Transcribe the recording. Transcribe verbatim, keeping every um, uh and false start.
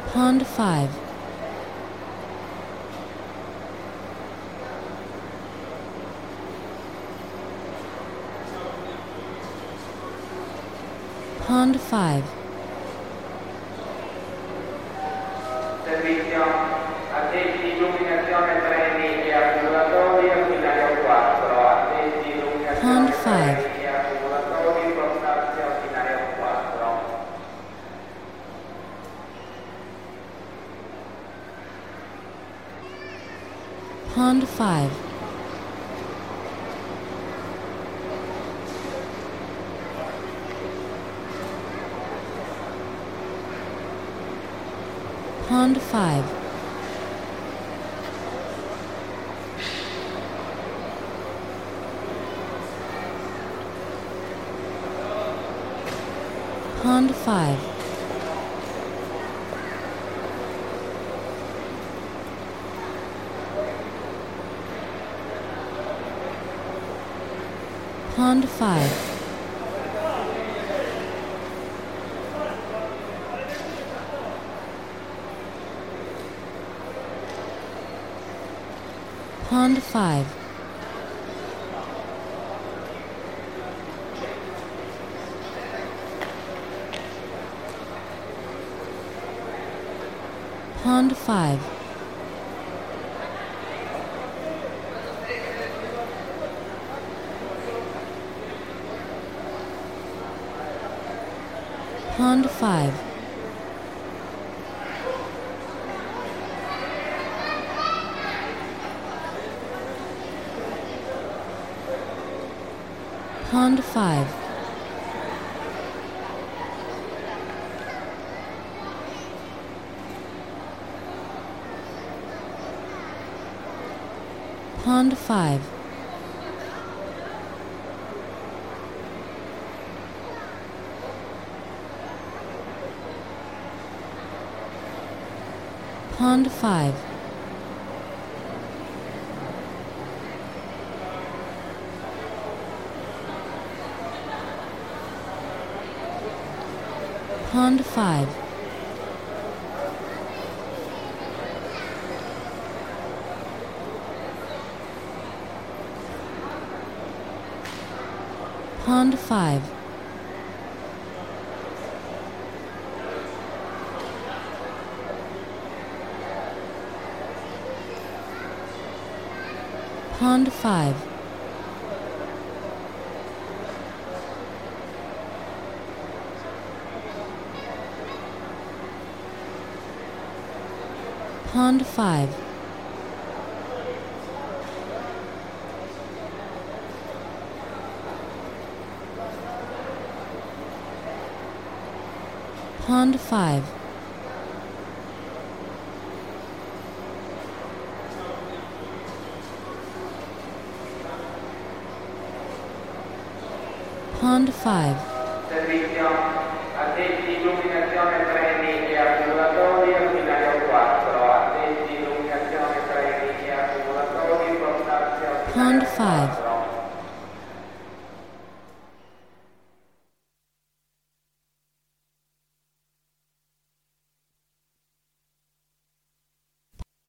Pond five. Pond five. Servizio, addetti illuminazione treni e accumulatori, ordinario quattro, addetti Pond illuminazione five. treni e accumulatori, portarsi ordinario quattro. Pond five. Pond five. Pond five. Pond five. Pond five. Pond five. Pond five. Pond five. Pond five. Pond five. Pond five. Pond five. Pond five. Pond five. Pond five. Pond five. Servizio, addetti illuminazione treni e accumulatori, ordinario quattro, addetti illuminazione treni e accumulatori, portarsi ordinario Pond five. quattro.